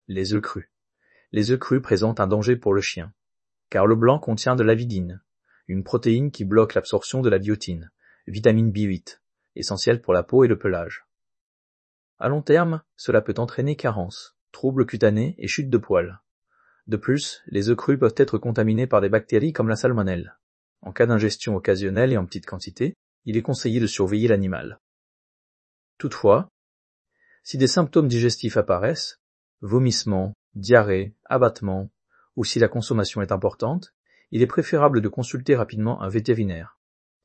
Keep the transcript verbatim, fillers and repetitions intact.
Les œufs crus. Les œufs crus présentent un danger pour le chien, car le blanc contient de l'avidine, une protéine qui bloque l'absorption de la biotine, vitamine B huit, essentielle pour la peau et le pelage. À long terme, cela peut entraîner carences, troubles cutanés et chute de poils. De plus, les œufs crus peuvent être contaminés par des bactéries comme la salmonelle. En cas d'ingestion occasionnelle et en petite quantité, il est conseillé de surveiller l'animal. Toutefois, si des symptômes digestifs apparaissent, vomissements, diarrhée, abattements, ou si la consommation est importante, il est préférable de consulter rapidement un vétérinaire.